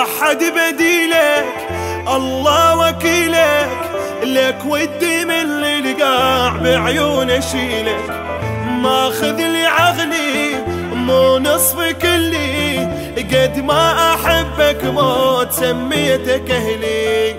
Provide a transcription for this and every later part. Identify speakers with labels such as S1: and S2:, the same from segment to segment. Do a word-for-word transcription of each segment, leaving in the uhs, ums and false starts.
S1: حد بديلك الله وكيلك، لك ودي من القاع بعيون اشيلك. ماخذ لي عقلي مو نصف كلي، قد ما احبك موت سميتك اهلي.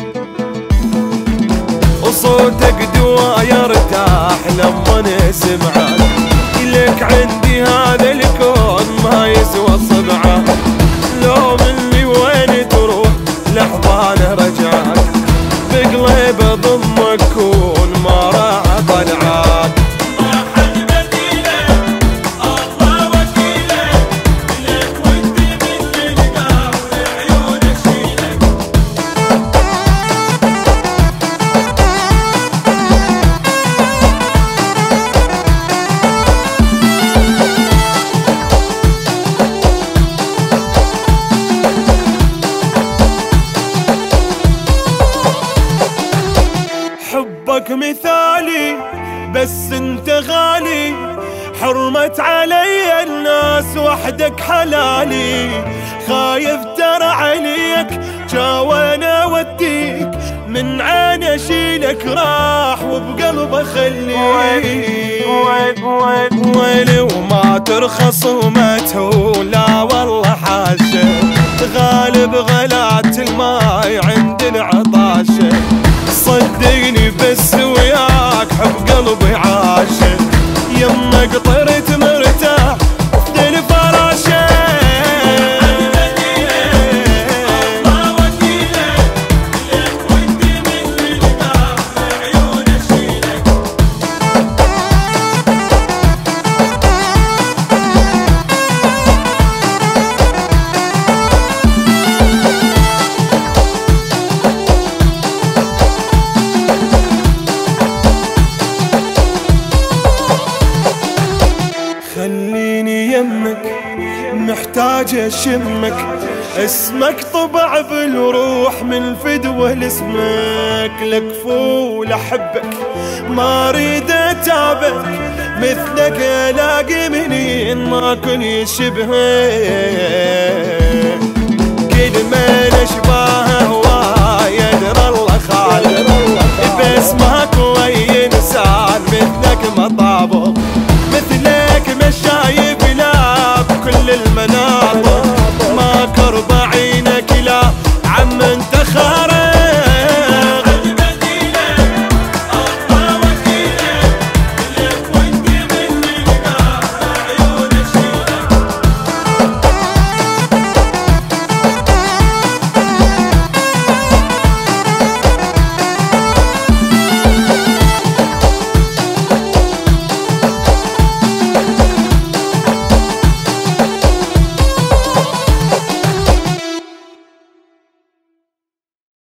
S1: وصوتك دوا يرتاح لما نسمعه، لك عندي هذا الكون ما يسوى صبعه. لو مني وين تروح لحظة رجعك، بقلب ضمك كون ما راح طلعك. حبك مثالي بس انت غالي، حرمت علي الناس وحدك حلالي. خايف ترى عليك جاوانا وديك، من عين اشيلك راح وبقلب اخليك. ويلي وما ترخص وما تهون، لا والله حاشا غالب غلات الماي عند العطاشة. صدقني بس وياك حب قلبي عاشق، يمك طرت مرتاح في الفراشة. الله وكيلك، لك ودي من القاع بعيون اشيلك. خليني يمك محتاج اشمك، اسمك طبع بالروح من فدوة لاسمك. لك فول احبك ما اريد اتعبك، مثلك الاقي منين ما كن يشبهك. كل من اشباهه وايد الله خالق، باسمك وي انسان مثلك ما طابه.